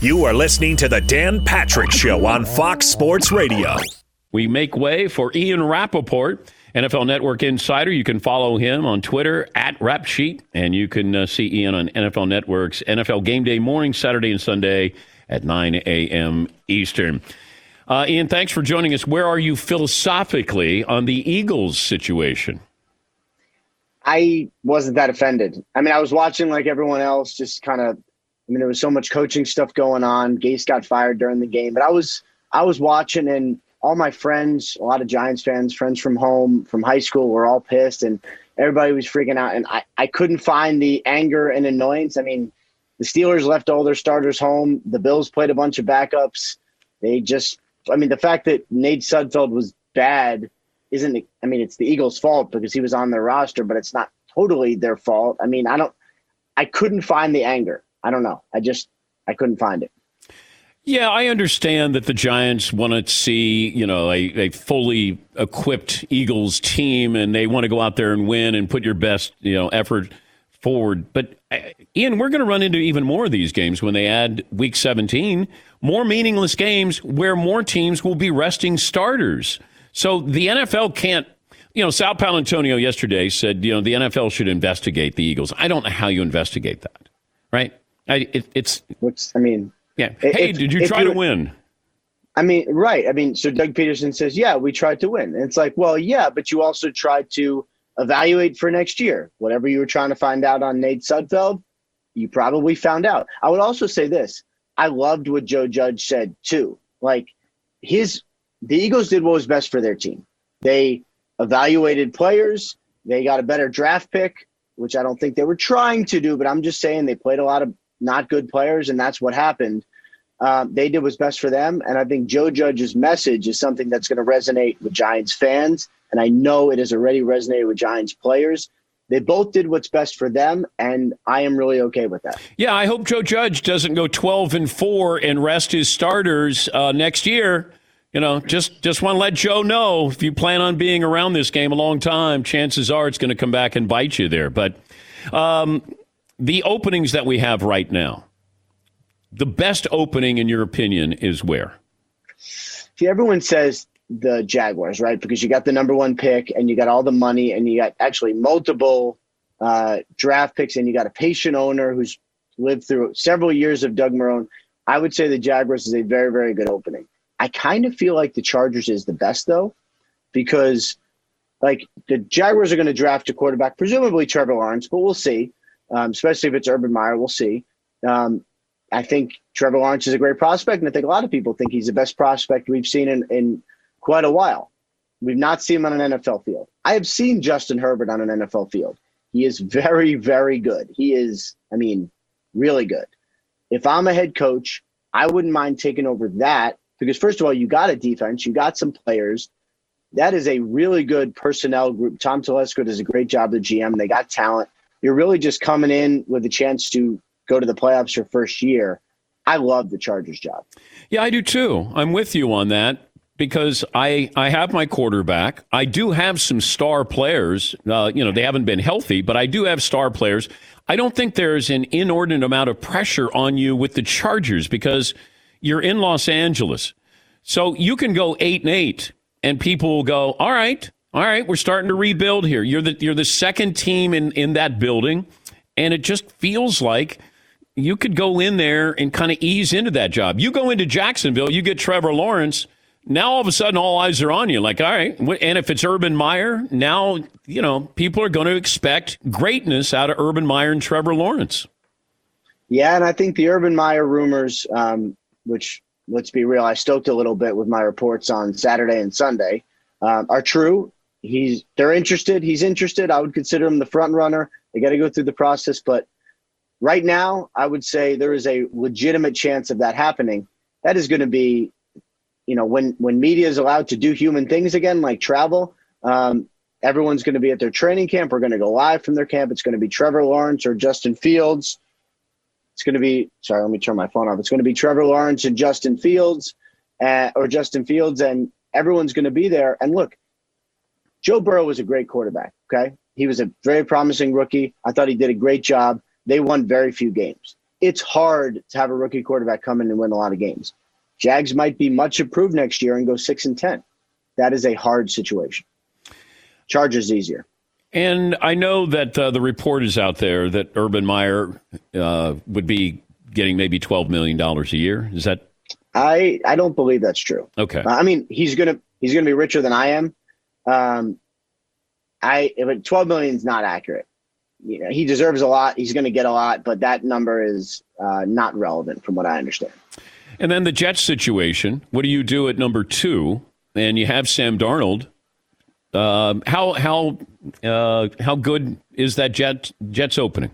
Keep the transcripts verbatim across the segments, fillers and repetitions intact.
You are listening to the Dan Patrick Show on Fox Sports Radio. We make way for Ian Rappaport, N F L Network insider. You can follow him on Twitter at Rapsheet, and you can uh, see Ian on N F L Network's N F L Game Day morning, Saturday and Sunday at nine a.m. Eastern. Uh, Ian, thanks for joining us. Where are you philosophically on the Eagles situation? I wasn't that offended. I mean, I was watching like everyone else, just kind of, I mean, there was so much coaching stuff going on. Gase got fired during the game, but I was, I was watching, and all my friends, a lot of Giants fans, friends from home, from high school, were all pissed, and everybody was freaking out. And I, I couldn't find the anger and annoyance. I mean, the Steelers left all their starters home. The Bills played a bunch of backups. They just, I mean, the fact that Nate Sudfeld was bad isn't, I mean, it's the Eagles' fault because he was on their roster, but it's not totally their fault. I mean, I don't, I couldn't find the anger. I don't know. I just, I couldn't find it. Yeah, I understand that the Giants want to see, you know, a, a fully equipped Eagles team, and they want to go out there and win and put your best, you know, effort forward. But, uh, Ian, we're going to run into even more of these games when they add Week seventeen, more meaningless games where more teams will be resting starters. So the N F L can't, you know, Sal Paolantonio yesterday said, you know, the N F L should investigate the Eagles. I don't know how you investigate that, right? I, it, it's, Which, I mean, yeah. Hey, if, did you try to win? I mean, right. I mean, so Doug Peterson says, yeah, we tried to win. And it's like, well, yeah, but you also tried to evaluate for next year. Whatever you were trying to find out on Nate Sudfeld, you probably found out. I would also say this. I loved what Joe Judge said, too. Like, his the Eagles did what was best for their team. They evaluated players. They got a better draft pick, which I don't think they were trying to do, but I'm just saying they played a lot of not good players, and that's what happened. Um, they did what's best for them, and I think Joe Judge's message is something that's going to resonate with Giants fans, and I know it has already resonated with Giants players. They both did what's best for them, and I am really okay with that. Yeah, I hope Joe Judge doesn't go twelve and four and rest his starters uh, next year. You know, just, just want to let Joe know, if you plan on being around this game a long time, chances are it's going to come back and bite you there. But um, the openings that we have right now, the best opening, in your opinion, is where? See, everyone says the Jaguars, right? Because you got the number one pick, and you got all the money, and you got actually multiple uh, draft picks, and you got a patient owner who's lived through several years of Doug Marrone. I would say the Jaguars is a very, very good opening. I kind of feel like the Chargers is the best, though, because like the Jaguars are going to draft a quarterback, presumably Trevor Lawrence, but we'll see, um, especially if it's Urban Meyer. We'll see. Um, I think Trevor Lawrence is a great prospect, and I think a lot of people think he's the best prospect we've seen in, in quite a while. We've not seen him on an N F L field. I have seen Justin Herbert on an N F L field. He is very, very good. He is, I mean, really good. If I'm a head coach, I wouldn't mind taking over that. Because, first of all, you got a defense. You got some players. That is a really good personnel group. Tom Telesco does a great job, the G M. They got talent. You're really just coming in with a chance to go to the playoffs your first year. I love the Chargers job. Yeah, I do too. I'm with you on that because I, I have my quarterback. I do have some star players. Uh, you know, they haven't been healthy, but I do have star players. I don't think there's an inordinate amount of pressure on you with the Chargers because you're in Los Angeles. So you can go eight and eight and people will go, all right, all right, we're starting to rebuild here. You're the you're the second team in, in that building, and it just feels like you could go in there and kind of ease into that job. You go into Jacksonville, you get Trevor Lawrence, now all of a sudden all eyes are on you. Like, all right, and if it's Urban Meyer, now, you know, people are going to expect greatness out of Urban Meyer and Trevor Lawrence. Yeah, and I think the Urban Meyer rumors, um, which, let's be real, I stoked a little bit with my reports on Saturday and Sunday, um, are true. He's they're interested. He's interested. I would consider him the front runner. They got to go through the process. But right now, I would say there is a legitimate chance of that happening. That is going to be, you know, when, when media is allowed to do human things again, like travel, um, everyone's going to be at their training camp. We're going to go live from their camp. It's going to be Trevor Lawrence or Justin Fields. It's going to be, sorry, let me turn my phone off. It's going to be Trevor Lawrence and Justin Fields uh, or Justin Fields, and everyone's going to be there. And look, Joe Burrow was a great quarterback, okay? He was a very promising rookie. I thought he did a great job. They won very few games. it's hard to have a rookie quarterback come in and win a lot of games. Jags might be much improved next year and go six and ten. That is a hard situation. Chargers easier. And I know that uh, the report is out there that Urban Meyer uh, would be getting maybe twelve million dollars a year. Is that? I, I don't believe that's true. Okay. Uh, I mean, he's gonna he's gonna be richer than I am. Um, I but twelve million is not accurate. You know, he deserves a lot. He's going to get a lot, but that number is uh, not relevant from what I understand. And then the Jets situation. What do you do at number two? And you have Sam Darnold. Uh, how how uh, how good is that Jet Jets opening?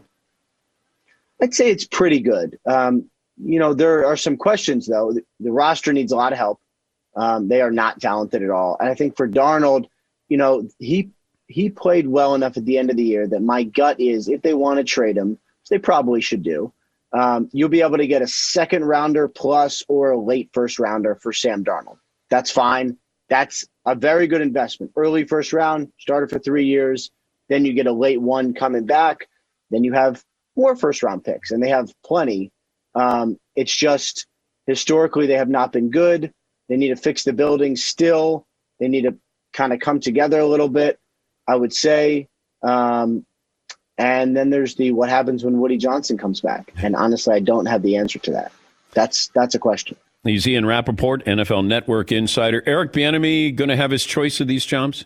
I'd say it's pretty good. Um, you know, there are some questions though. The, the roster needs a lot of help. Um, they are not talented at all, and I think for Darnold, you know, he. He played well enough at the end of the year that my gut is if they want to trade him, which they probably should do, um, you'll be able to get a second rounder plus or a late first rounder for Sam Darnold. That's fine. That's a very good investment. Early first round, started for three years. Then you get a late one coming back. Then you have more first round picks, and they have plenty. Um, it's just historically they have not been good. They need to fix the building still. They need to kind of come together a little bit, I would say. Um, and then there's the what happens when Woody Johnson comes back. And honestly, I don't have the answer to that. That's that's a question. He's Ian Rappaport, N F L Network insider. Eric Bieniemy going to have his choice of these jobs?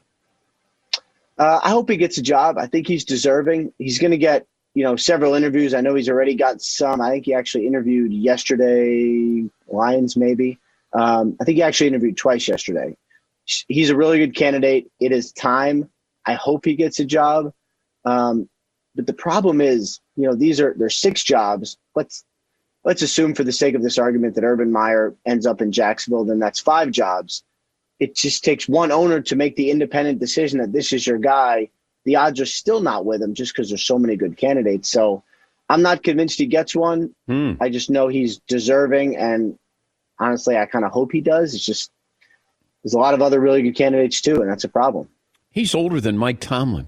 Uh, I hope he gets a job. I think he's deserving. He's going to get, you know, several interviews. I know he's already got some. I think he actually interviewed yesterday, Lions maybe. Um, I think he actually interviewed twice yesterday. He's a really good candidate. It is time. I hope he gets a job. Um, but the problem is, you know, these are, there's six jobs. Let's, let's assume for the sake of this argument that Urban Meyer ends up in Jacksonville, then that's five jobs. It just takes one owner to make the independent decision that this is your guy. The odds are still not with him just because there's so many good candidates. So I'm not convinced he gets one. Hmm. I just know he's deserving. And honestly, I kind of hope he does. It's just, there's a lot of other really good candidates too. And that's a problem. He's older than Mike Tomlin.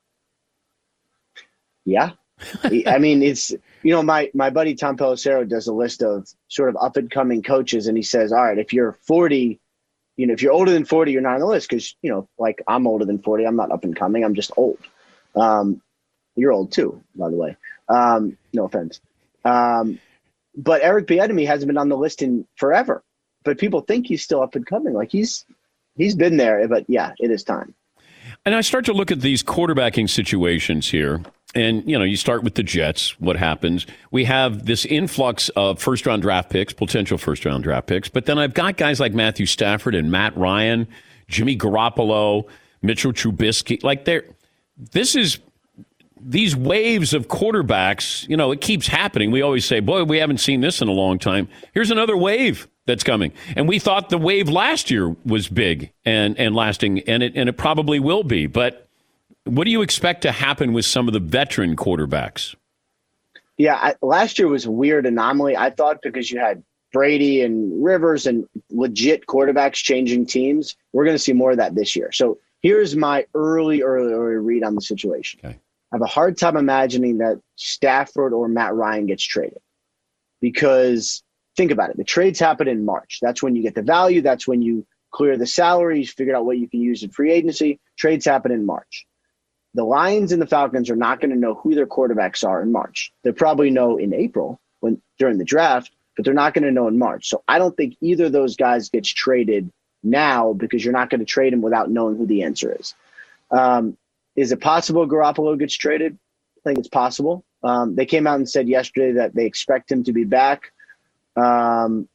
Yeah. I mean, it's, you know, my, my buddy Tom Pelissero does a list of sort of up and coming coaches. And he says, all right, if you're forty, you know, if you're older than forty, you're not on the list. Cause you know, like I'm older than forty. I'm not up and coming. I'm just old. Um, you're old too, by the way. Um, no offense. Um, but Eric Bieniemy hasn't been on the list in forever, but people think he's still up and coming. Like he's, he's been there, but yeah, it is time. And I start to look at these quarterbacking situations here. And, you know, you start with the Jets. What happens? We have this influx of first-round draft picks, potential first-round draft picks. But then I've got guys like Matthew Stafford and Matt Ryan, Jimmy Garoppolo, Mitchell Trubisky. Like, they're, this is these waves of quarterbacks. You know, it keeps happening. We always say, boy, we haven't seen this in a long time. Here's another wave that's coming. And we thought the wave last year was big and, and lasting, and it, and it probably will be. But what do you expect to happen with some of the veteran quarterbacks? Yeah, I, last year was a weird anomaly, I thought, because you had Brady and Rivers and legit quarterbacks changing teams. We're going to see more of that this year. So here's my early, early, early read on the situation. Okay. I have a hard time imagining that Stafford or Matt Ryan gets traded because think about it. The trades happen in March. That's when you get the value. That's when you clear the salaries, figure out what you can use in free agency. Trades happen in March. The Lions and the Falcons are not going to know who their quarterbacks are in March. They'll probably know in April when during the draft, but they're not going to know in March. So I don't think either of those guys gets traded now because you're not going to trade him without knowing who the answer is. Um, is it possible Garoppolo gets traded? I think it's possible. Um, they came out and said yesterday that they expect him to be back. Um,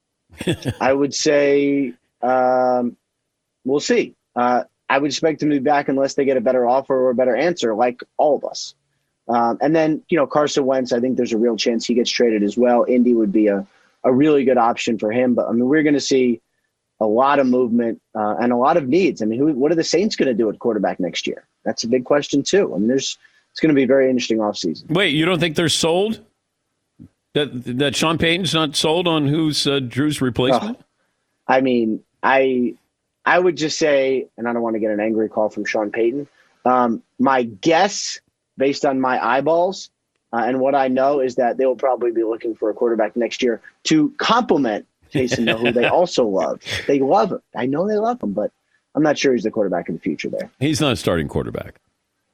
I would say um, we'll see. Uh, I would expect him to be back unless they get a better offer or a better answer, like all of us. Um, and then, you know, Carson Wentz, I think there's a real chance he gets traded as well. Indy would be a, a really good option for him. But, I mean, we're going to see a lot of movement uh, and a lot of needs. I mean, who, what are the Saints going to do at quarterback next year? That's a big question, too. I mean, there's it's going to be a very interesting offseason. Wait, you don't think they're sold? That, that Sean Payton's not sold on who's uh, Drew's replacement? Oh, I mean, I... I would just say, and I don't want to get an angry call from Sean Payton, um, my guess, based on my eyeballs, Uh, and what I know is that they will probably be looking for a quarterback next year to complement Taysom Hill, who they also love. They love him. I know they love him, but I'm not sure he's the quarterback of the future there. He's not a starting quarterback.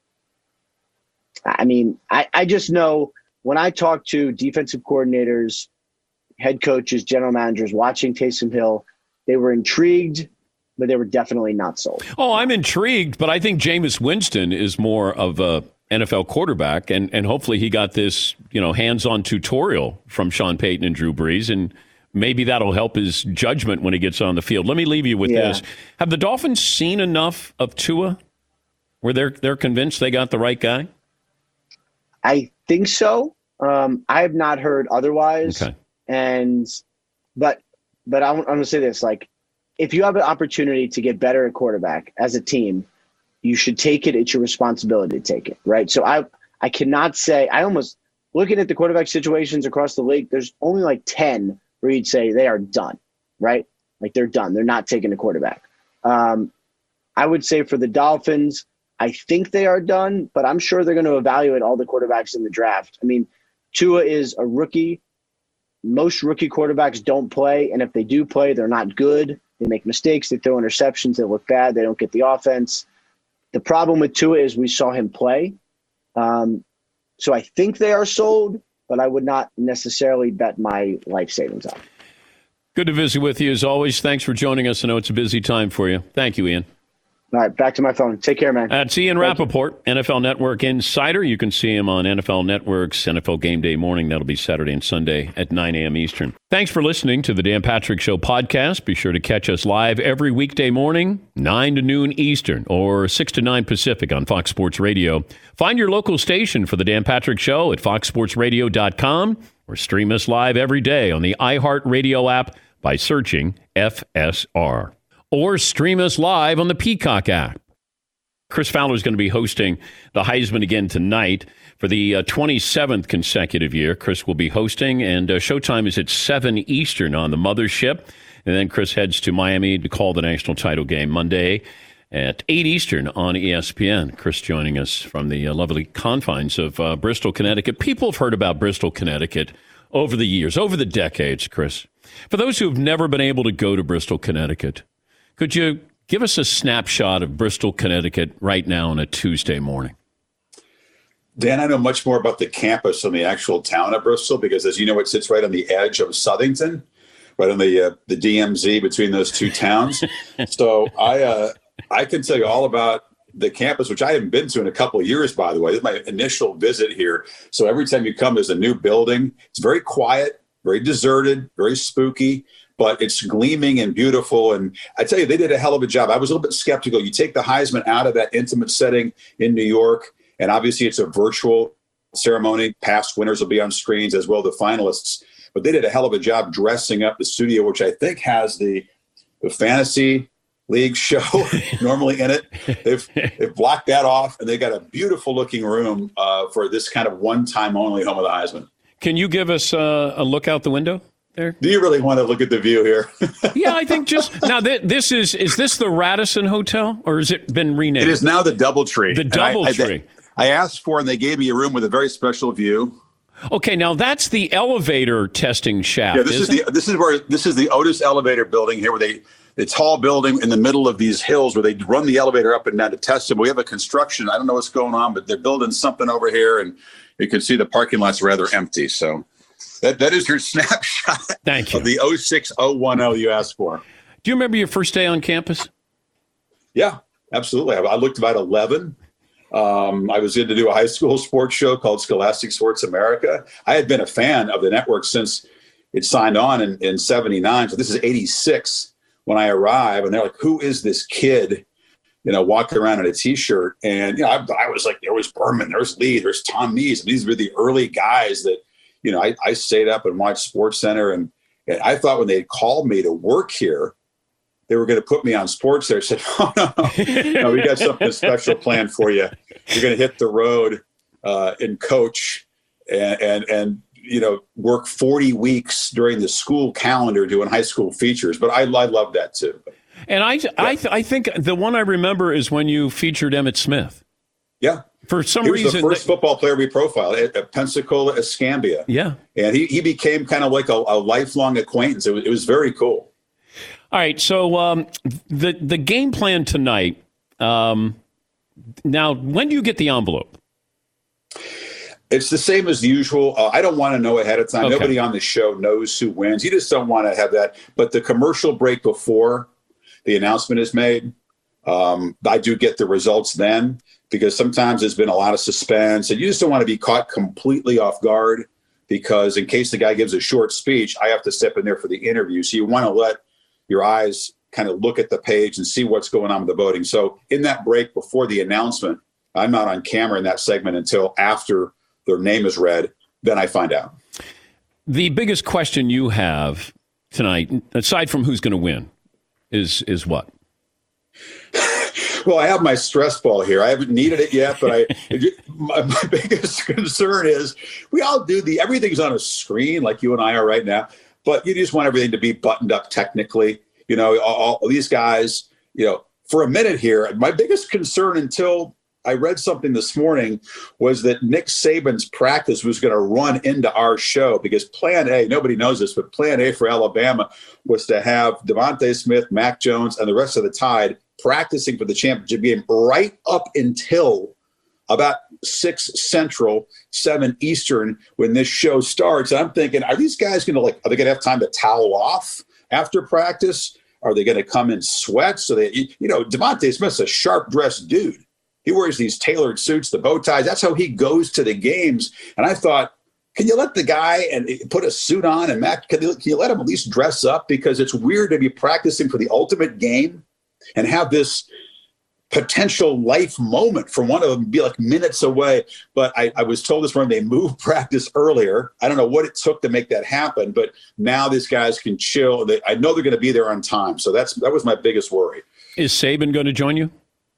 I mean, I, I just know when I talk to defensive coordinators, head coaches, general managers watching Taysom Hill, they were intrigued, but they were definitely not sold. Oh, I'm intrigued, but I think Jameis Winston is more of a N F L quarterback, and, and hopefully he got this, you know, hands-on tutorial from Sean Payton and Drew Brees, and maybe that'll help his judgment when he gets on the field. Let me leave you with yeah. this. Have the Dolphins seen enough of Tua where they're they're convinced they got the right guy? I think so. Um, I have not heard otherwise. Okay. And but but I'm, I'm going to say this, like, if you have an opportunity to get better at quarterback as a team, you should take it. It's your responsibility to take it, right? So I I cannot say, I almost, looking at the quarterback situations across the league, there's only like ten where you'd say they are done, right? Like they're done. They're not taking a quarterback. Um, I would say for the Dolphins, I think they are done, but I'm sure they're going to evaluate all the quarterbacks in the draft. I mean, Tua is a rookie. Most rookie quarterbacks don't play, and if they do play, they're not good. They make mistakes. They throw interceptions. They look bad. They don't get the offense. The problem with Tua is we saw him play. Um, so I think they are sold, but I would not necessarily bet my life savings on it. Good to visit with you as always. Thanks for joining us. I know it's a busy time for you. Thank you, Ian. All right, back to my phone. Take care, man. That's Ian Thank Rappaport, you. N F L Network insider. You can see him on N F L Network's N F L Game Day Morning. That'll be Saturday and Sunday at nine a.m. Eastern. Thanks for listening to the Dan Patrick Show podcast. Be sure to catch us live every weekday morning, nine to noon Eastern or six to nine Pacific on Fox Sports Radio. Find your local station for the Dan Patrick Show at fox sports radio dot com or stream us live every day on the iHeartRadio app by searching F S R. Or stream us live on the Peacock app. Chris Fowler is going to be hosting the Heisman again tonight for the uh, twenty-seventh consecutive year. Chris will be hosting, and uh, showtime is at seven Eastern on the mothership. And then Chris heads to Miami to call the national title game Monday at eight Eastern on E S P N. Chris joining us from the uh, lovely confines of uh, Bristol, Connecticut. People have heard about Bristol, Connecticut over the years, over the decades, Chris. For those who have never been able to go to Bristol, Connecticut, could you give us a snapshot of Bristol, Connecticut right now on a Tuesday morning? Dan, I know much more about the campus than the actual town of Bristol because, as you know, it sits right on the edge of Southington, right on the uh, the D M Z between those two towns. So I uh, I can tell you all about the campus, which I haven't been to in a couple of years, by the way. This is my initial visit here. So every time you come, there's a new building. It's very quiet, very deserted, very spooky, but it's gleaming and beautiful. And I tell you, they did a hell of a job. I was a little bit skeptical. You take the Heisman out of that intimate setting in New York, and obviously it's a virtual ceremony. Past winners will be on screens as well, the finalists. But they did a hell of a job dressing up the studio, which I think has the, the fantasy league show normally in it. They've they've blocked that off, and they got a beautiful looking room uh, for this kind of one time only home of the Heisman. Can you give us uh, a look out the window there? Do you really want to look at the view here? Yeah, I think just now. Th- this is is this the Radisson Hotel, or has it been renamed? It is now the DoubleTree. The DoubleTree. I, I, I asked for, and they gave me a room with a very special view. Okay, now that's the elevator testing shaft. Yeah, this is it? the this is where this is the Otis Elevator building here, where they the tall building in the middle of these hills where they run the elevator up and down to test them. We have a construction. I don't know what's going on, but they're building something over here, and you can see the parking lot's rather empty. So that that is your snapshot. Thank you. Of the oh six oh one oh you asked for. Do you remember your first day on campus? Yeah, absolutely. I, I looked about eleven. Um, I was in to do a high school sports show called Scholastic Sports America. I had been a fan of the network since it signed on in, in seventy-nine. So this is eighty-six when I arrive, and they're like, who is this kid, you know, walking around in a T-shirt? And, you know, I, I was like, there was Berman, there's Lee, there's Tom Mees. These were the early guys that, you know, I, I stayed up and watched Sports Center. And, and I thought when they called me to work here, they were going to put me on Sports Center. I said, oh, no, no, we got something special planned for you. You're going to hit the road uh, and coach and, and, and, you know, work forty weeks during the school calendar doing high school features. But I, I love that, too. And I, yeah. I, I think the one I remember is when you featured Emmitt Smith. Yeah. For some he was reason, the first they, football player we profiled at, at Pensacola Escambia. Yeah. And he, he became kind of like a, a lifelong acquaintance. It was, it was very cool. All right. So um, the, the game plan tonight, um, now, when do you get the envelope? It's the same as usual. Uh, I don't want to know ahead of time. Okay. Nobody on the show knows who wins. You just don't want to have that. But the commercial break before the announcement is made, um, I do get the results then, because sometimes there's been a lot of suspense and you just don't want to be caught completely off guard, because in case the guy gives a short speech, I have to step in there for the interview. So you want to let your eyes kind of look at the page and see what's going on with the voting. So in that break before the announcement, I'm not on camera in that segment until after their name is read. Then I find out. The biggest question you have tonight, aside from who's going to win, is is what? Well, I have my stress ball here. I haven't needed it yet, but I my, my biggest concern is we all do the everything's on a screen like you and I are right now, but you just want everything to be buttoned up technically. You know, all, all these guys, you know, for a minute here, my biggest concern until I read something this morning was that Nick Saban's practice was going to run into our show, because plan A, nobody knows this, but plan A for Alabama was to have DeVonta Smith, Mac Jones, and the rest of the Tide practicing for the championship game right up until about six Central, seven Eastern when this show starts. And I'm thinking, are these guys going to like, are they going to have time to towel off after practice? Are they going to come in sweats? So they, you know, DeVonta Smith's a sharp dressed dude. He wears these tailored suits, the bow ties. That's how he goes to the games. And I thought, can you let the guy and put a suit on and Mac, can you, can you let him at least dress up? Because it's weird to be practicing for the ultimate game and have this potential life moment for one of them be like minutes away. But I, I was told this morning they moved practice earlier. I don't know what it took to make that happen, but now these guys can chill. They, I know they're going to be there on time. So that's that was my biggest worry. Is Saban going to join you?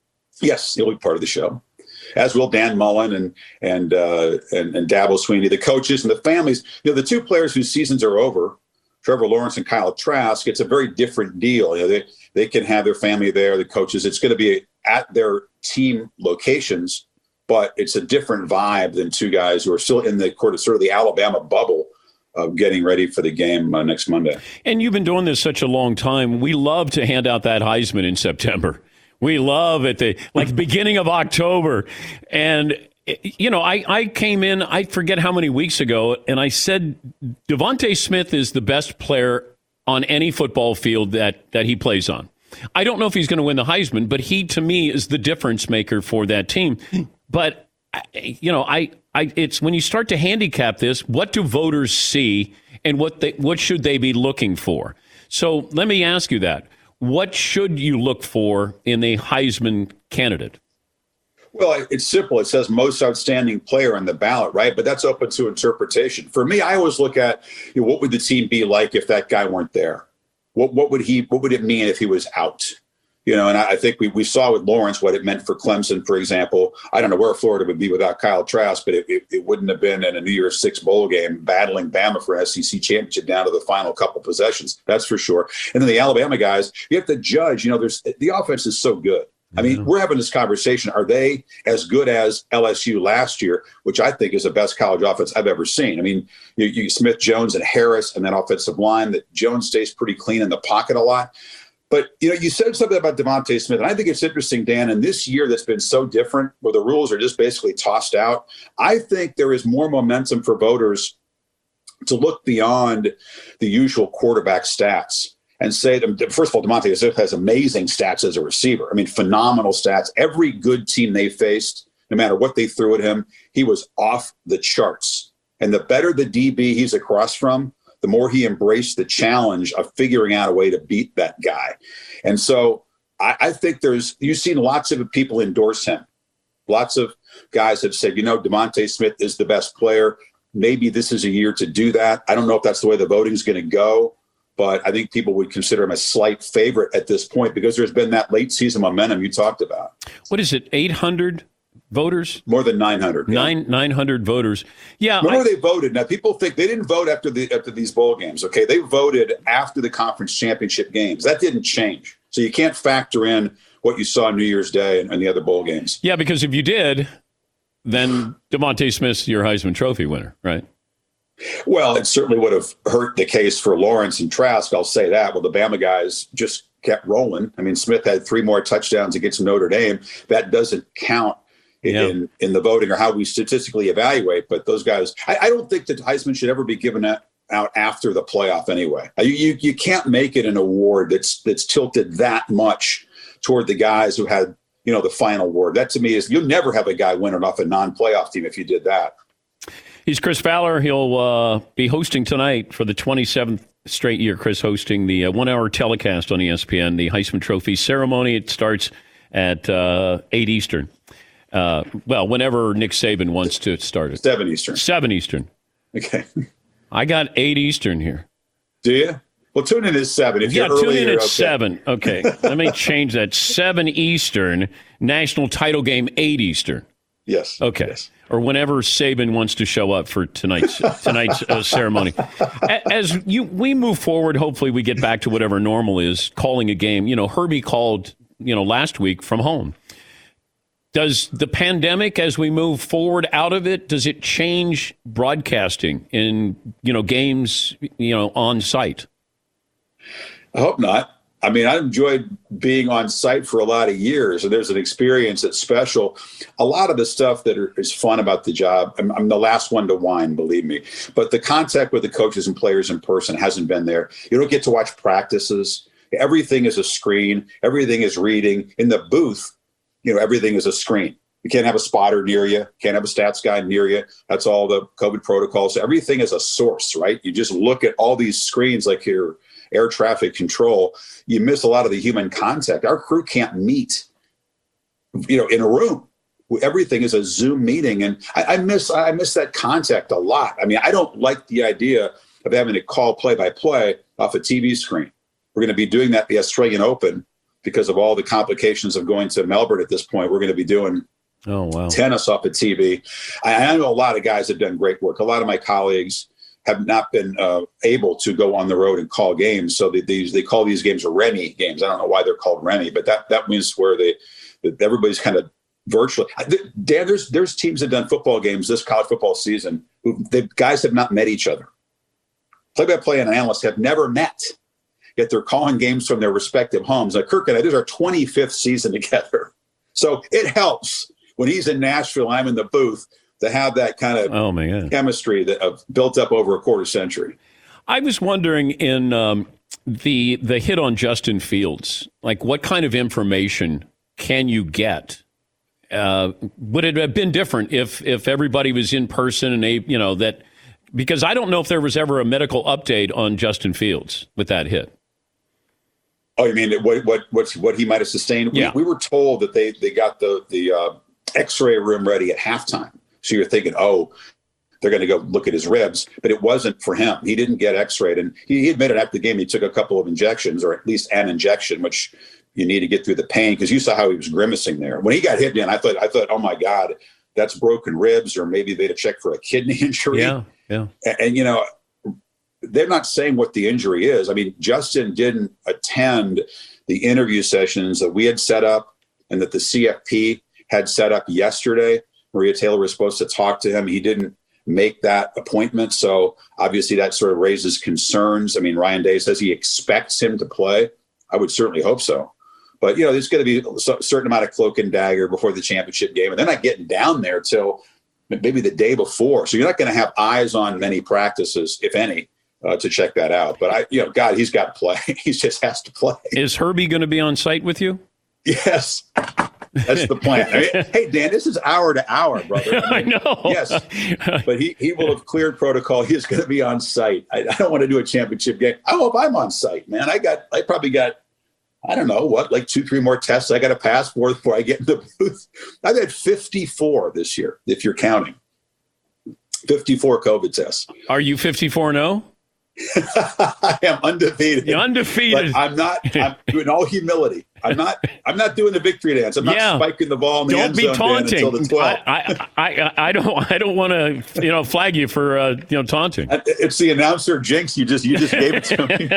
Yes, he'll be part of the show, as will Dan Mullen and and uh, and, and Dabo Sweeney, the coaches and the families. You know, the two players whose seasons are over, Trevor Lawrence and Kyle Trask, it's a very different deal. You know, they they can have their family there, the coaches. It's going to be at their team locations, but it's a different vibe than two guys who are still in the sort of, sort of the Alabama bubble of getting ready for the game uh, next Monday. And you've been doing this such a long time. We love to hand out that Heisman in September. We love it, the like beginning of October. And, you know, I, I came in, I forget how many weeks ago, and I said DeVonta Smith is the best player on any football field that, that he plays on. I don't know if he's going to win the Heisman, but he, to me, is the difference maker for that team. But, you know, I, I it's when you start to handicap this, what do voters see and what they, what should they be looking for? So let me ask you that. What should you look for in a Heisman candidate? Well, it's simple. It says most outstanding player on the ballot, right? But that's open to interpretation. For me, I always look at, you know, what would the team be like if that guy weren't there? What what would he what would it mean if he was out? You know, and I, I think we, we saw with Lawrence what it meant for Clemson, for example. I don't know where Florida would be without Kyle Trask, but it, it, it wouldn't have been in a New Year's Six bowl game battling Bama for S E C championship down to the final couple possessions. That's for sure. And then the Alabama guys, you have to judge. You know, there's the offense is so good. I mean, we're having this conversation. Are they as good as L S U last year, which I think is the best college offense I've ever seen? I mean, you, you Smith, Jones, and Harris, and that offensive line that Jones stays pretty clean in the pocket a lot. But, you know, you said something about DeVonta Smith, and I think it's interesting, Dan, and this year that's been so different where the rules are just basically tossed out. I think there is more momentum for voters to look beyond the usual quarterback stats and say, first of all, DeVonta Smith has amazing stats as a receiver. I mean, phenomenal stats. Every good team they faced, no matter what they threw at him, he was off the charts. And the better the D B he's across from, the more he embraced the challenge of figuring out a way to beat that guy. And so I, I think there's, you've seen lots of people endorse him. Lots of guys have said, you know, DeVonta Smith is the best player. Maybe this is a year to do that. I don't know if that's the way the voting is going to go, but I think people would consider him a slight favorite at this point because there's been that late season momentum you talked about. What is it, eight hundred voters? More than nine hundred. Nine, yeah. nine hundred voters. Yeah. Remember I, they voted. Now, people think they didn't vote after the after these bowl games, okay? They voted after the conference championship games. That didn't change. So you can't factor in what you saw New Year's Day and, and the other bowl games. Yeah, because if you did, then DeVonta Smith's your Heisman Trophy winner, right? Well, it certainly would have hurt the case for Lawrence and Trask. I'll say that. Well, the Bama guys just kept rolling. I mean, Smith had three more touchdowns against Notre Dame. That doesn't count in, yeah. in, in the voting or how we statistically evaluate. But those guys, I, I don't think that Heisman should ever be given out, out after the playoff anyway. You, you you can't make it an award that's that's tilted that much toward the guys who had, you know, the final word. That to me is, you'll never have a guy win it off a non-playoff team if you did that. He's Chris Fowler. He'll uh, be hosting tonight for the twenty-seventh straight year. Chris hosting the uh, one-hour telecast on E S P N, the Heisman Trophy ceremony. It starts at uh, eight Eastern. Uh, well, whenever Nick Saban wants to start it. seven Eastern. seven Eastern. Okay. I got eight Eastern here. Do you? Well, tune in at seven. If yeah, you're tune early, in at okay. seven. Okay. Let me change that. seven Eastern, national title game, eight Eastern. Yes. Okay. Yes. Or whenever Saban wants to show up for tonight's tonight's uh, ceremony. As you we move forward, hopefully we get back to whatever normal is, calling a game. You know, Herbie called, you know, last week from home. Does the pandemic, as we move forward out of it, does it change broadcasting in, you know, games, you know, on site? I hope not. I mean, I enjoyed being on site for a lot of years, and there's an experience that's special. A lot of the stuff that are, is fun about the job, I'm, I'm the last one to whine, believe me, but the contact with the coaches and players in person hasn't been there. You don't get to watch practices. Everything is a screen. Everything is reading. In the booth, you know, everything is a screen. You can't have a spotter near you. Can't have a stats guy near you. That's all the COVID protocols. Everything is a source, right? You just look at all these screens like you're air traffic control. You miss a lot of the human contact. Our crew can't meet, you know, in a room. Everything is a Zoom meeting. And I, I miss I miss that contact a lot. I mean, I don't like the idea of having to call play-by-play off a T V screen. We're going to be doing that at the Australian Open because of all the complications of going to Melbourne at this point. We're going to be doing oh, wow. tennis off of T V. I, I know a lot of guys have done great work. A lot of my colleagues have not been uh, able to go on the road and call games. So they, they, they call these games Rennie games. I don't know why they're called Rennie, but that, that means where they, everybody's kind of virtually. Dan, there's, there's teams that have done football games this college football season who the guys have not met each other. Play-by-play and analysts have never met, yet they're calling games from their respective homes. Like Kirk and I, this is our twenty-fifth season together. So it helps when he's in Nashville, I'm in the booth, to have that kind of oh, my God. chemistry that uh, built up over a quarter century. I was wondering in um, the the hit on Justin Fields, like what kind of information can you get? Uh, would it have been different if if everybody was in person and they, you know, that because I don't know if there was ever a medical update on Justin Fields with that hit. Oh, you mean what what what's what he might have sustained? Yeah. We, we were told that they they got the the uh, X-ray room ready at halftime. So you're thinking, oh, they're going to go look at his ribs, but it wasn't for him. He didn't get X-rayed, and he, he admitted after the game he took a couple of injections, or at least an injection, which you need to get through the pain because you saw how he was grimacing there when he got hit. In, I thought, I thought, oh my God, that's broken ribs, or maybe they had to check for a kidney injury. Yeah, yeah. And, and you know, they're not saying what the injury is. I mean, Justin didn't attend the interview sessions that we had set up and that the C F P had set up yesterday. Maria Taylor was supposed to talk to him. He didn't make that appointment. So obviously that sort of raises concerns. I mean, Ryan Day says he expects him to play. I would certainly hope so. But, you know, there's going to be a certain amount of cloak and dagger before the championship game. And they're not getting down there till maybe the day before. So you're not going to have eyes on many practices, if any, uh, to check that out. But, I, you know, God, he's got to play. He just has to play. Is Herbie going to be on site with you? Yes. That's the plan. I mean, hey, Dan, this is hour to hour, brother. I, mean, I know. Yes. But he, he will have cleared protocol. He is going to be on site. I, I don't want to do a championship game. I hope I'm on site, man. I got, I probably got, I don't know what, like two, three more tests I got to pass for before I get in the booth. I've had fifty-four this year, if you're counting. fifty-four COVID tests. Are you fifty-four and oh? I am undefeated. You're undefeated. But I'm not. I'm in all humility. I'm not. I'm not doing the victory dance. I'm not yeah. spiking the ball in the don't end be zone taunting. until the twelve. I, I, I, I don't. I don't want to. You know, flag you for uh, you know taunting. It's the announcer jinx. You just. You just gave it to me.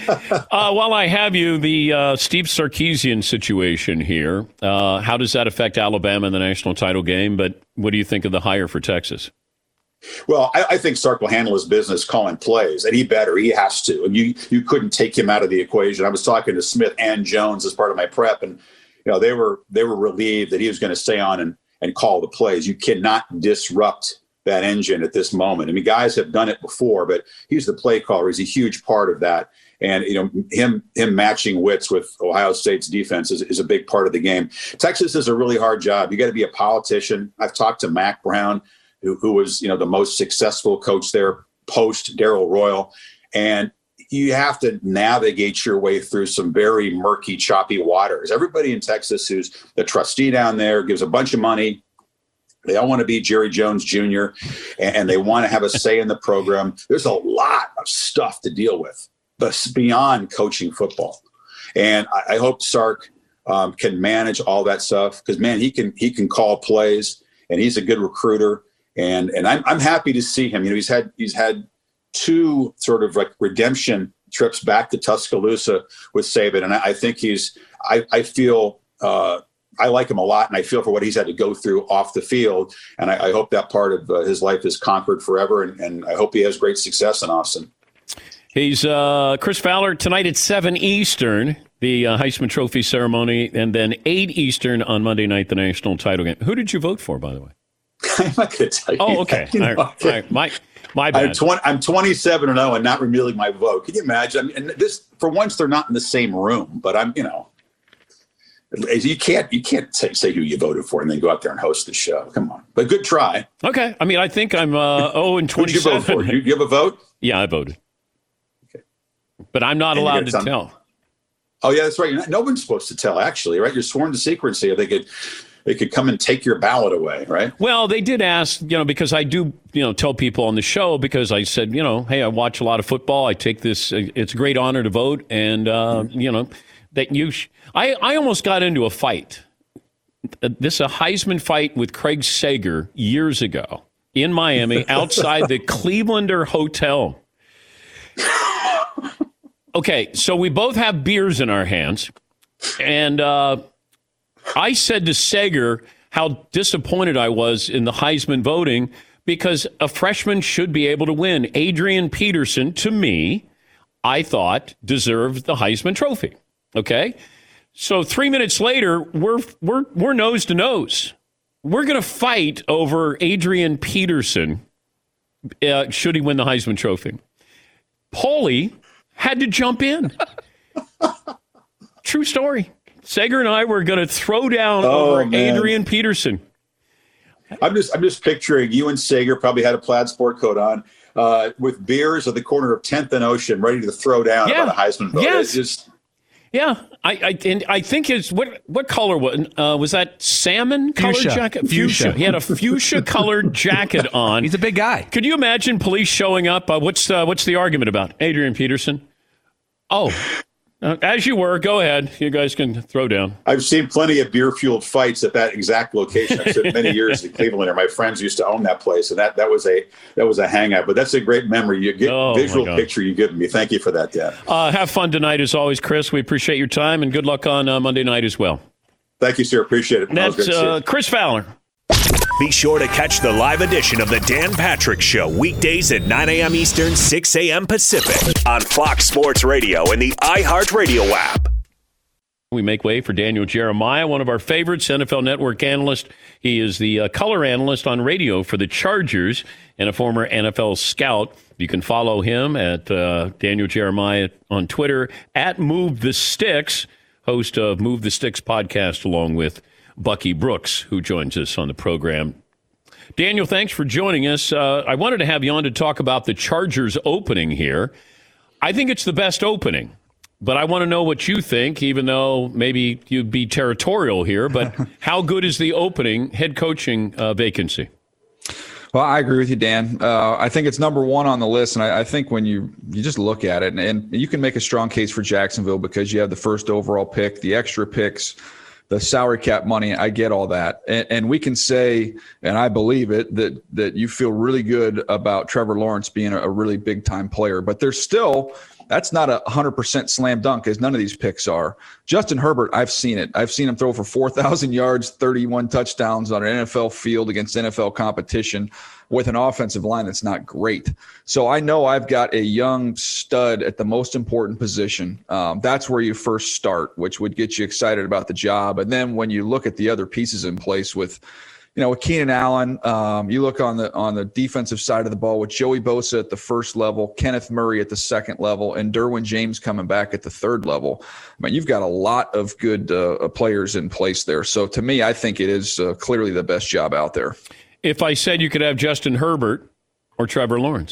uh, while I have you, the uh, Steve Sarkisian situation here. Uh, how does that affect Alabama in the national title game? But what do you think of the hire for Texas? Well, I, I think Sark will handle his business calling plays, and he better. He has to. And you you couldn't take him out of the equation. I was talking to Smith and Jones as part of my prep, and you know they were they were relieved that he was going to stay on and and call the plays. You cannot disrupt that engine at this moment. I mean, guys have done it before, but he's the play caller. He's a huge part of that. And you know him him matching wits with Ohio State's defense is, is a big part of the game. Texas is a really hard job. You got to be a politician. I've talked to Mack Brown, Who, who was, you know, the most successful coach there post Darrell Royal. And you have to navigate your way through some very murky, choppy waters. Everybody in Texas who's the trustee down there gives a bunch of money. They all want to be Jerry Jones Junior and, and they want to have a say in the program. There's a lot of stuff to deal with, but beyond coaching football. And I, I hope Sark um, can manage all that stuff because, man, he can he can call plays, and he's a good recruiter. And and I'm I'm happy to see him. You know, he's had he's had two sort of like redemption trips back to Tuscaloosa with Saban, and I, I think he's I I feel uh, I like him a lot, and I feel for what he's had to go through off the field. And I, I hope that part of uh, his life is conquered forever, and, and I hope he has great success in Austin. He's uh, Chris Fowler tonight at seven Eastern, the uh, Heisman Trophy ceremony, and then eight Eastern on Monday night, the national title game. Who did you vote for, by the way? I'm not going to tell you. Oh, okay. You know, all right. All right. My, my bad. I'm, twenty, I'm twenty-seven and oh and not revealing my vote. Can you imagine? I mean, and this, for once, they're not in the same room, but I'm, you know, you can't you can't say, say who you voted for and then go out there and host the show. Come on. But good try. Okay. I mean, I think I'm uh, oh and twenty-seven. Who did you vote for? You, you have a vote? Yeah, I voted. Okay. But I'm not and allowed to tell. Oh, yeah, that's right. You're not, no one's supposed to tell, actually, right? You're sworn to secrecy. They could... They could come and take your ballot away, right? Well, they did ask, you know, because I do, you know, tell people on the show because I said, you know, hey, I watch a lot of football. I take this. It's a great honor to vote. And, uh, mm-hmm. you know, that you sh- I, I almost got into a fight. This a Heisman fight with Craig Sager years ago in Miami outside the Clevelander Hotel. Okay, so we both have beers in our hands. And, uh, I said to Sager how disappointed I was in the Heisman voting because a freshman should be able to win. Adrian Peterson, to me, I thought deserved the Heisman Trophy. Okay, so three minutes later, we're we're we're nose to nose. We're going to fight over Adrian Peterson. Uh, should he win the Heisman Trophy? Paulie had to jump in. True story. Sager and I were going to throw down oh, over man. Adrian Peterson. I'm just, I'm just picturing you and Sager probably had a plaid sport coat on, uh, with beers at the corner of tenth and Ocean, ready to throw down yeah. about a Heisman vote. Yes. Just... Yeah, I, I, and I think his what, what color was uh, was that? Salmon colored fuchsia. jacket. Fuchsia. Fuchsia. He had a fuchsia colored jacket on. He's a big guy. Could you imagine police showing up? Uh, what's uh, what's the argument about? Adrian Peterson. Oh. Uh, as you were, go ahead. You guys can throw down. I've seen plenty of beer-fueled fights at that exact location. I've spent many years in Cleveland. My friends used to own that place, and that, that was a that was a hangout. But that's a great memory. You get oh, visual picture you give me. Thank you for that, Dan. Uh, have fun tonight, as always, Chris. We appreciate your time, and good luck on uh, Monday night as well. Thank you, sir. Appreciate it. That's uh, Chris Fowler. Be sure to catch the live edition of the Dan Patrick Show weekdays at nine a.m. Eastern, six a.m. Pacific on Fox Sports Radio and the iHeartRadio app. We make way for Daniel Jeremiah, one of our favorites, N F L Network analyst. He is the uh, color analyst on radio for the Chargers and a former N F L scout. You can follow him at uh, Daniel Jeremiah on Twitter, at Move the Sticks, host of Move the Sticks podcast, along with Bucky Brooks, who joins us on the program. Daniel, thanks for joining us. Uh, I wanted to have you on to talk about the Chargers opening here. I think it's the best opening, but I want to know what you think, even though maybe you'd be territorial here. But how good is the opening head coaching uh, vacancy? Well, I agree with you, Dan. Uh, I think it's number one on the list, and I, I think when you you just look at it, and, and you can make a strong case for Jacksonville because you have the first overall pick, the extra picks, the salary cap money. I get all that, and, and we can say, and I believe it, that that you feel really good about Trevor Lawrence being a, a really big time player. But there's still that's not a one hundred percent slam dunk, as none of these picks are. Justin Herbert, I've seen it. I've seen him throw for four thousand yards, thirty-one touchdowns on an N F L field against N F L competition with an offensive line that's not great. So I know I've got a young stud at the most important position. Um, that's where you first start, which would get you excited about the job. And then when you look at the other pieces in place with, you know, with Keenan Allen, um, you look on the on the defensive side of the ball with Joey Bosa at the first level, Kenneth Murray at the second level, and Derwin James coming back at the third level. I mean, you've got a lot of good uh, players in place there. So to me, I think it is uh, clearly the best job out there. If I said you could have Justin Herbert or Trevor Lawrence?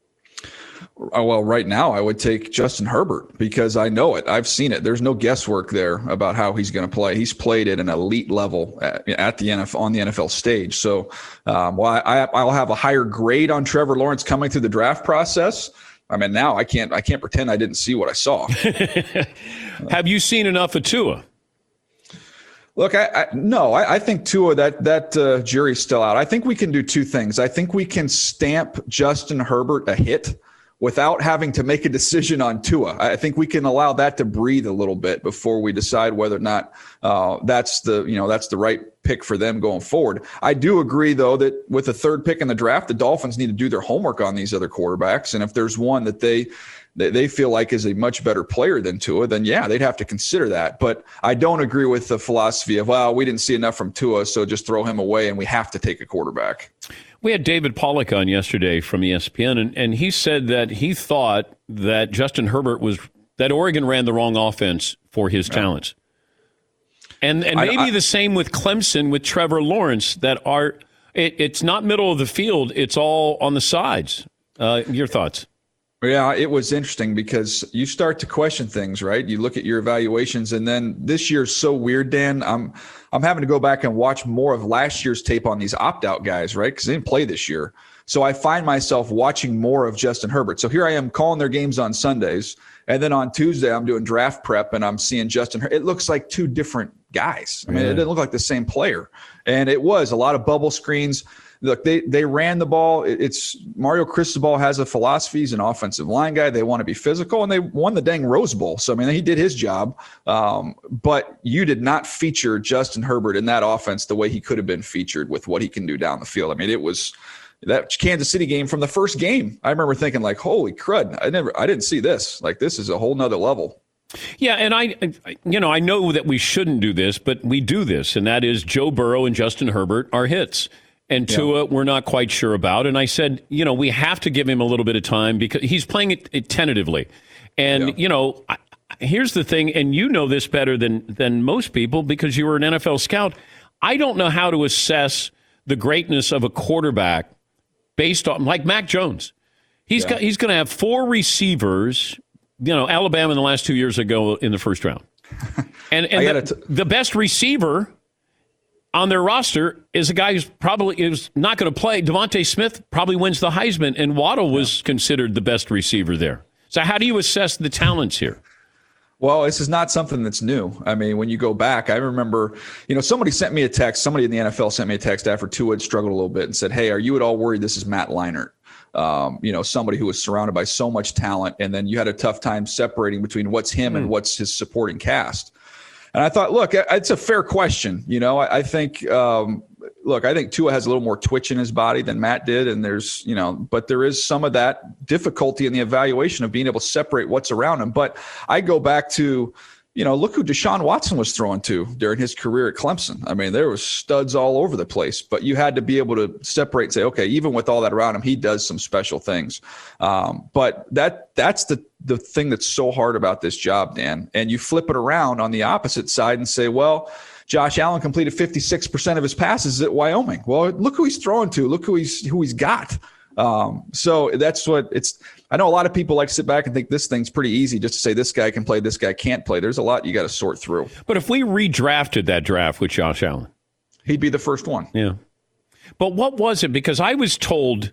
Well, right now I would take Justin Herbert because I know it. I've seen it. There's no guesswork there about how he's going to play. He's played at an elite level at, at the N F L on the N F L stage. So, um, while I, I'll have a higher grade on Trevor Lawrence coming through the draft process, I mean, now I can't I can't pretend I didn't see what I saw. Have you seen enough of Tua? Look, I, I no, I, I think Tua, that that uh, jury's still out. I think we can do two things. I think we can stamp Justin Herbert a hit without having to make a decision on Tua. I think we can allow that to breathe a little bit before we decide whether or not uh, that's the you know that's the right pick for them going forward. I do agree, though, that with the third pick in the draft, the Dolphins need to do their homework on these other quarterbacks, and if there's one that they they feel like is a much better player than Tua, then yeah, they'd have to consider that. But I don't agree with the philosophy of, well, we didn't see enough from Tua, so just throw him away and we have to take a quarterback. We had David Pollack on yesterday from E S P N, and, and he said that he thought that Justin Herbert was, that Oregon ran the wrong offense for his yeah. talents. And and maybe I, I, the same with Clemson, with Trevor Lawrence, that are, it, it's not middle of the field, it's all on the sides. Uh, your thoughts? Yeah, it was interesting because you start to question things, right? You look at your evaluations, and then this year's so weird, Dan. I'm I'm having to go back and watch more of last year's tape on these opt-out guys, right? Because they didn't play this year. So I find myself watching more of Justin Herbert. So here I am calling their games on Sundays, and then on Tuesday I'm doing draft prep, and I'm seeing Justin Herbert. It looks like two different guys. I mean, yeah. It didn't look like the same player. And it was a lot of bubble screens. Look, they they ran the ball. It's Mario Cristobal has a philosophy. He's an offensive line guy. They want to be physical, and they won the dang Rose Bowl. So, I mean, he did his job. Um, but you did not feature Justin Herbert in that offense the way he could have been featured with what he can do down the field. I mean, it was that Kansas City game from the first game. I remember thinking, like, holy crud, I never, I didn't see this. Like, this is a whole nother level. Yeah, and I, you know, I know that we shouldn't do this, but we do this, and that is Joe Burrow and Justin Herbert are hits. And Tua, yeah. we're not quite sure about. And I said, you know, we have to give him a little bit of time because he's playing it, it tentatively. And, yeah. you know, I, here's the thing, and you know this better than than most people because you were an N F L scout. I don't know how to assess the greatness of a quarterback based on, like Mac Jones. He's yeah. got he's going to have four receivers, you know, Alabama in the last two years ago in the first round. And, and the, t- the best receiver on their roster is a guy who's probably is not going to play. Devontae Smith probably wins the Heisman, and Waddle was yeah. considered the best receiver there. So how do you assess the talents here? Well, this is not something that's new. I mean, when you go back, I remember, you know, somebody sent me a text. Somebody in the N F L sent me a text after Tua had struggled a little bit and said, hey, are you at all worried this is Matt Leinart? Um, you know, somebody who was surrounded by so much talent, and then you had a tough time separating between what's him mm. and what's his supporting cast. And I thought, look, it's a fair question. You know, I, I think, um, look, I think Tua has a little more twitch in his body than Matt did. And there's, you know, but there is some of that difficulty in the evaluation of being able to separate what's around him. But I go back to, you know, look who Deshaun Watson was throwing to during his career at Clemson. I mean, there was studs all over the place, but you had to be able to separate and say, okay, even with all that around him, he does some special things. Um, but that that's the the thing that's so hard about this job, Dan. And you flip it around on the opposite side and say, well, Josh Allen completed fifty-six percent of his passes at Wyoming. Well, look who he's throwing to. Look who he's who he's got. Um, so that's what it's, I know a lot of people like to sit back and think this thing's pretty easy just to say this guy can play, this guy can't play. There's a lot you got to sort through. But if we redrafted that draft with Josh Allen, he'd be the first one. Yeah. But what was it? Because I was told,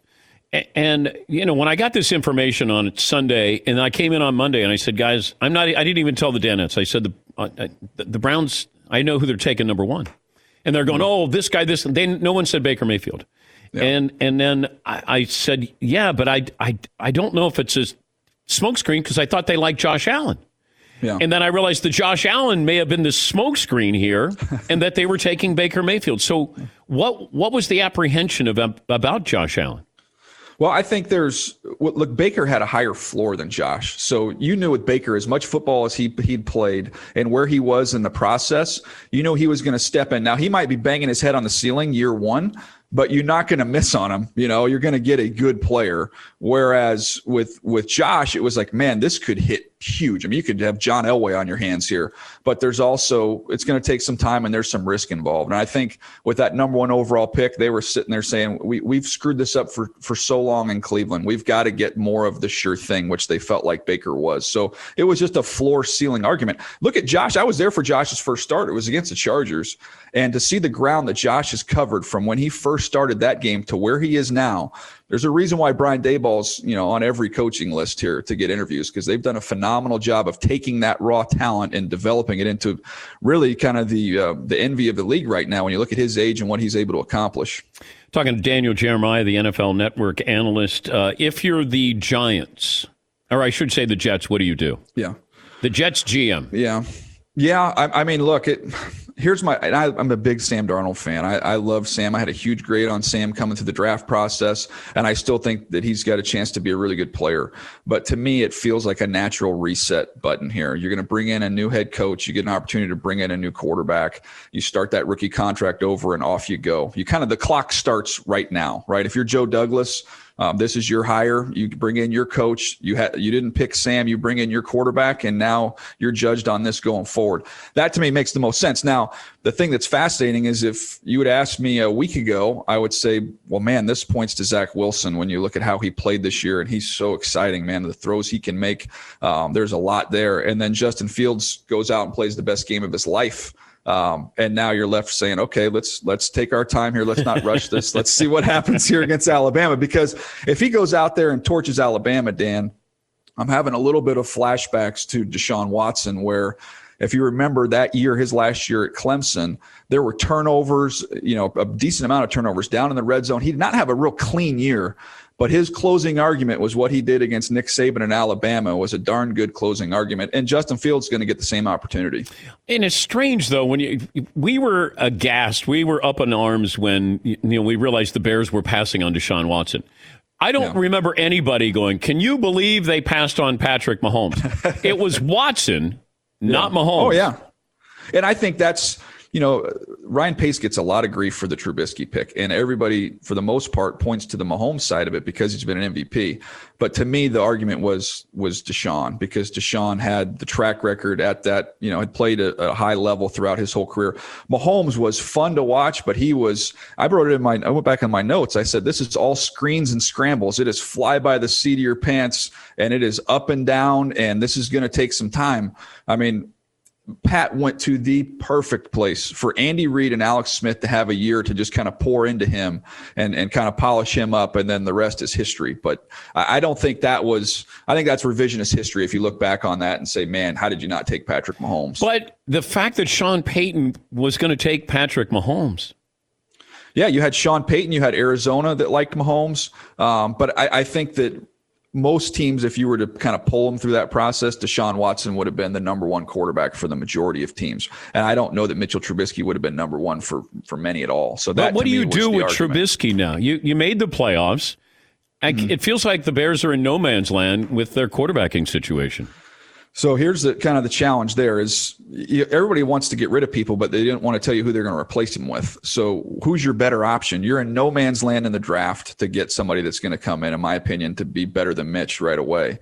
and, you know, when I got this information on Sunday, and I came in on Monday, and I said, guys, I'm not, I didn't even tell the Danettes. I said, the, uh, the, the Browns, I know who they're taking number one. And they're going, oh, this guy, this, they, no one said Baker Mayfield. Yeah. And and then I, I said, yeah, but I, I, I don't know if it's a smokescreen because I thought they liked Josh Allen. Yeah. And then I realized that Josh Allen may have been the smokescreen here and that they were taking Baker Mayfield. So what what was the apprehension about, about Josh Allen? Well, I think there's look, Baker had a higher floor than Josh. So you knew with Baker, as much football as he he'd played and where he was in the process, you know he was going to step in. Now, he might be banging his head on the ceiling year one, but you're not going to miss on him. You know, you're going to get a good player. Whereas with with Josh, it was like, man, this could hit huge. I mean, you could have John Elway on your hands here, but there's also, it's going to take some time and there's some risk involved. And I think with that number one overall pick, they were sitting there saying, we, we've screwed this up for, for so long in Cleveland. We've got to get more of the sure thing, which they felt like Baker was. So it was just a floor ceiling argument. Look at Josh. I was there for Josh's first start. It was against the Chargers. And to see the ground that Josh has covered from when he first started that game to where he is now, there's a reason why Brian Daboll's, you know, on every coaching list here to get interviews, because they've done a phenomenal job of taking that raw talent and developing it into really kind of the uh, the envy of the league right now when you look at his age and what he's able to accomplish. Talking to Daniel Jeremiah, the N F L Network analyst. Uh, if you're the Giants, or I should say the Jets, what do you do? Yeah. The Jets G M. Yeah. Yeah. I, I mean, look, it. Here's my, and I, I'm a big Sam Darnold fan. I, I love Sam. I had a huge grade on Sam coming through the draft process, and I still think that he's got a chance to be a really good player. But to me, it feels like a natural reset button here. You're going to bring in a new head coach. You get an opportunity to bring in a new quarterback. You start that rookie contract over, and off you go. You kind of, the clock starts right now, right? If you're Joe Douglas, Um, this is your hire. You bring in your coach. You had you didn't pick Sam. You bring in your quarterback, and now you're judged on this going forward. That to me makes the most sense. Now, the thing that's fascinating is if you would ask me a week ago, I would say, well, man, this points to Zach Wilson when you look at how he played this year, and he's so exciting, man. The throws he can make, um, there's a lot there. And then Justin Fields goes out and plays the best game of his life. Um, and now you're left saying, okay, let's let's take our time here. Let's not rush this. Let's see what happens here against Alabama. Because if he goes out there and torches Alabama, Dan, I'm having a little bit of flashbacks to Deshaun Watson, where if you remember that year, his last year at Clemson, there were turnovers, you know, a decent amount of turnovers down in the red zone. He did not have a real clean year. But his closing argument was what he did against Nick Saban in Alabama was a darn good closing argument. And Justin Fields is going to get the same opportunity. And it's strange, though, when you, we were aghast, we were up in arms when you know we realized the Bears were passing on Deshaun Watson. I don't yeah. remember anybody going, can you believe they passed on Patrick Mahomes? It was Watson, yeah. not Mahomes. Oh, yeah. And I think that's, you know, Ryan Pace gets a lot of grief for the Trubisky pick, and everybody, for the most part, points to the Mahomes side of it because he's been an M V P. But to me, the argument was was Deshaun, because Deshaun had the track record at that, you know, had played a, a high level throughout his whole career. Mahomes was fun to watch, but he was, I wrote it in my, I went back in my notes. I said, this is all screens and scrambles. It is fly by the seat of your pants, and it is up and down, and this is going to take some time. I mean, Pat went to the perfect place for Andy Reid and Alex Smith to have a year to just kind of pour into him and, and kind of polish him up, and then the rest is history. But I don't think that was – I think that's revisionist history if you look back on that and say, man, how did you not take Patrick Mahomes? But the fact that Sean Payton was going to take Patrick Mahomes. Yeah, you had Sean Payton, you had Arizona that liked Mahomes. Um, but I, I think that – most teams, if you were to kind of pull them through that process, Deshaun Watson would have been the number one quarterback for the majority of teams. And I don't know that Mitchell Trubisky would have been number one for, for many at all. So that, but what do you do with argument. Trubisky now? You you made the playoffs. Mm-hmm. It feels like the Bears are in no man's land with their quarterbacking situation. So here's the kind of the challenge there is you, everybody wants to get rid of people, but they didn't want to tell you who they're going to replace them with. So who's your better option? You're in no man's land in the draft to get somebody that's going to come in, in my opinion, to be better than Mitch right away.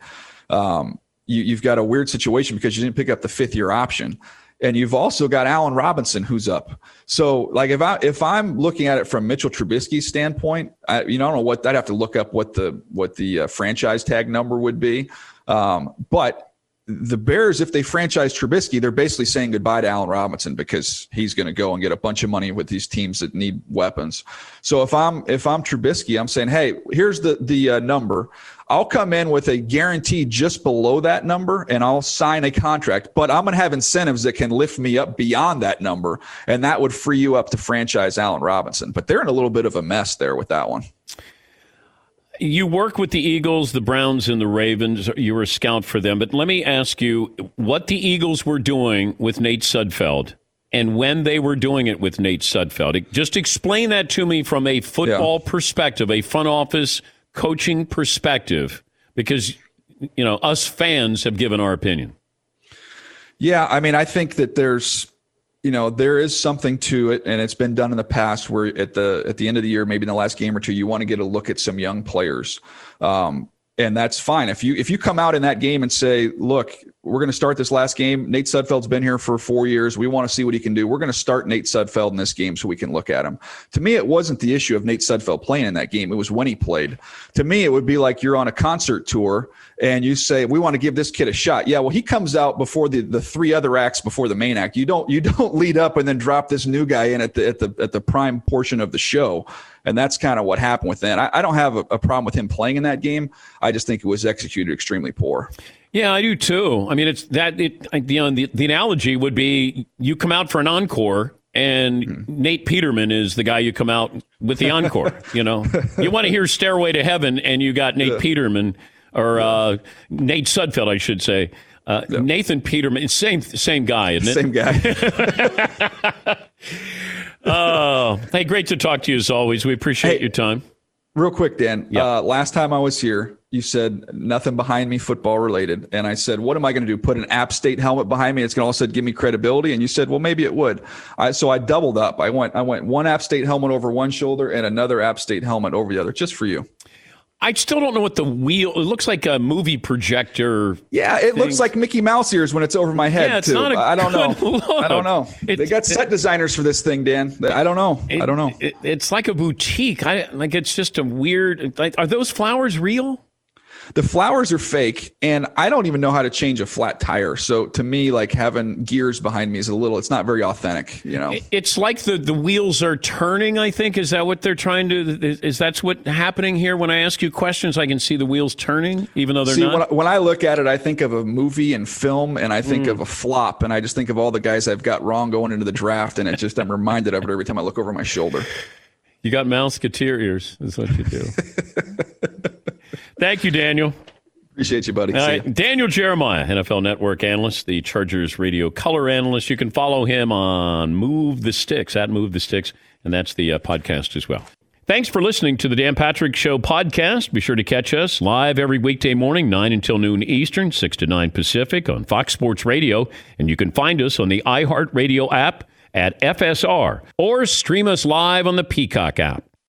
Um, you, you've got a weird situation because you didn't pick up the fifth year option. And you've also got Allen Robinson, who's up. So, like, if I if I'm looking at it from Mitchell Trubisky's standpoint, I, you know, I don't know what I'd have to look up what the what the uh, franchise tag number would be. Um, but the Bears, if they franchise Trubisky, they're basically saying goodbye to Allen Robinson because he's going to go and get a bunch of money with these teams that need weapons. So if I'm if I'm Trubisky, I'm saying, hey, here's the the uh, number. I'll come in with a guarantee just below that number, and I'll sign a contract. But I'm going to have incentives that can lift me up beyond that number, and that would free you up to franchise Allen Robinson. But they're in a little bit of a mess there with that one. You work with the Eagles, the Browns, and the Ravens. You were a scout for them. But let me ask you what the Eagles were doing with Nate Sudfeld and when they were doing it with Nate Sudfeld. Just explain that to me from a football yeah. perspective, a front office coaching perspective, because, you know, us fans have given our opinion. Yeah, I mean, I think that there's, you know, there is something to it, and it's been done in the past where at the at the end of the year, maybe in the last game or two, you want to get a look at some young players. Um, and that's fine. If you if you come out in that game and say, look, we're going to start this last game. Nate Sudfeld's been here for four years. We want to see what he can do. We're going to start Nate Sudfeld in this game so we can look at him. To me, it wasn't the issue of Nate Sudfeld playing in that game. It was when he played. To me, it would be like you're on a concert tour and you say, we want to give this kid a shot. Yeah, well, he comes out before the, the three other acts before the main act. You don't you don't lead up and then drop this new guy in at the at the at the prime portion of the show. And that's kind of what happened with that. I, I don't have a, a problem with him playing in that game. I just think it was executed extremely poor. Yeah, I do too. I mean, it's that it. You know, the the analogy would be you come out for an encore, and mm-hmm. Nate Peterman is the guy you come out with the encore. You know, you want to hear "Stairway to Heaven," and you got Nate yeah. Peterman or uh, Nate Sudfeld, I should say. Uh, yeah. Nathan Peterman, same same guy, isn't it? Same guy. Oh, hey, great to talk to you as always. We appreciate hey, your time. Real quick, Dan. Yep. Uh, last time I was here, you said nothing behind me football related. And I said, what am I going to do? Put an App State helmet behind me? It's going to all of a sudden give me credibility. And you said, well, maybe it would. I, so I doubled up. I went, I went one App State helmet over one shoulder and another App State helmet over the other, just for you. I still don't know what the wheel. It looks like a movie projector. Yeah, it thing. looks like Mickey Mouse ears when it's over my head. Yeah, it's too. not a I don't know. Look. I don't know. It, they got set it, designers for this thing, Dan. I don't know. It, I don't know. It, it's like a boutique. I like. It's just a weird. Like, are those flowers real? The flowers are fake, and I don't even know how to change a flat tire. So to me, like having gears behind me is a little, it's not very authentic, you know? It's like the, the wheels are turning, I think. Is that what they're trying to, is, is that's what's happening here? When I ask you questions, I can see the wheels turning, even though they're see, not? When I, when I look at it, I think of a movie and film, and I think mm. of a flop, and I just think of all the guys I've got wrong going into the draft, and it just, I'm reminded of it every time I look over my shoulder. You got Mouseketeer ears, is what you do. Thank you, Daniel. Appreciate you, buddy. All right. Daniel Jeremiah, N F L Network analyst, the Chargers radio color analyst. You can follow him on Move the Sticks, at Move the Sticks, and that's the uh, podcast as well. Thanks for listening to the Dan Patrick Show podcast. Be sure to catch us live every weekday morning, nine until noon Eastern, six to nine Pacific on Fox Sports Radio. And you can find us on the iHeartRadio app at F S R or stream us live on the Peacock app.